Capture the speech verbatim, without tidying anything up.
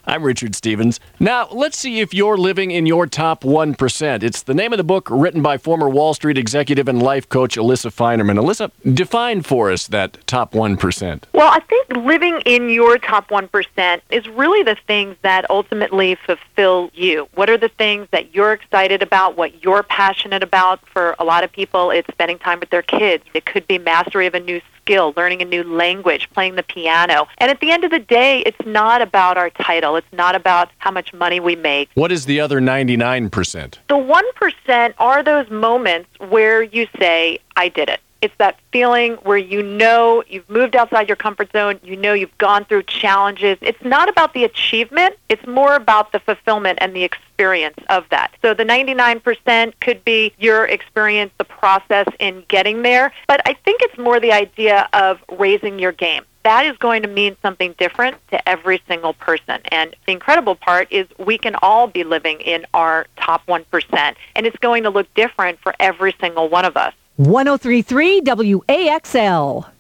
I'm Richard Stevens. Now, let's see if you're living in your top one percent. It's the name of the book written by former Wall Street executive and life coach Alyssa Feinerman. Alyssa, define for us that top one percent. Well, I think living in your top one percent is really the things that ultimately fulfill you. What are the things that you're excited about, what you're passionate about? For a lot of people, it's spending time with their kids. It could be mastery of a new skill, learning a new language, playing the piano. And at the end of the day, it's not about our title. It's not about how much money we make. What is the other ninety-nine percent? The one percent are those moments where you say, I did it. It's that feeling where you know you've moved outside your comfort zone, you know you've gone through challenges. It's not about the achievement, it's more about the fulfillment and the experience of that. So the ninety-nine percent could be your experience, the process in getting there, but I think it's more the idea of raising your game. That is going to mean something different to every single person. And the incredible part is we can all be living in our top one percent, and it's going to look different for every single one of us. one oh three point three W A X L.